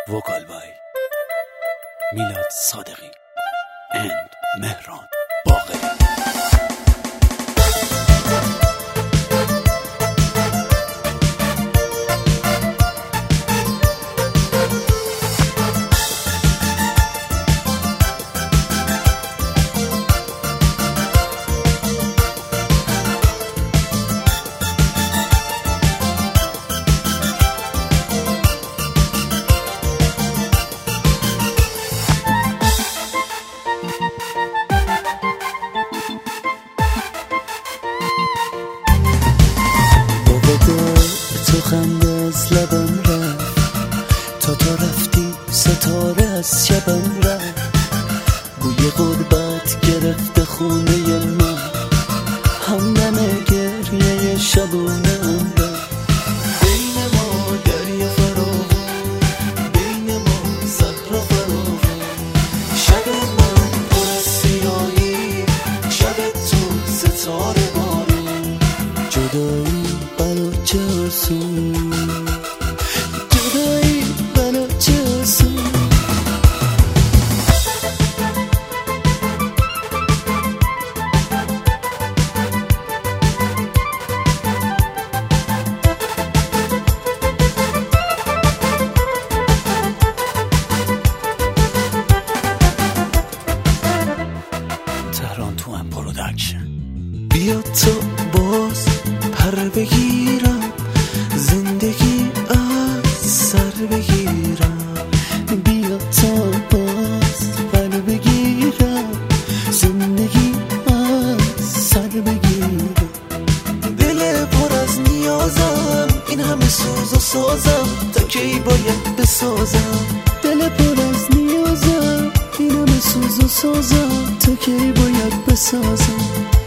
وکال بای میلاد صادقی اند مهران باقری. تو خنده از لبم رفت تا رفتی ستاره از شبم رفت. بوی غربت گرفته خونه من، همدم گریه شبونم رفت. بین ما دریا فراوان، بین ما صحرا فراوان. شب من پر از سیاهی، شب تو ستاره بارون. جدایی بلا چه آسون، جدایی بلا چه آسون. تهران تو هم پرودکشن. بیا تا باز پر بگیرم، زندگی از سر بگیرم. بیا تا باز پر بگیرم، زندگی از سر بگیرم. دل پر از نیازم، این همه سوز و سازم، تا کی باید بسازم. دل پر از نیازم، این همه سوز و سازم، تا کی باید بسازم.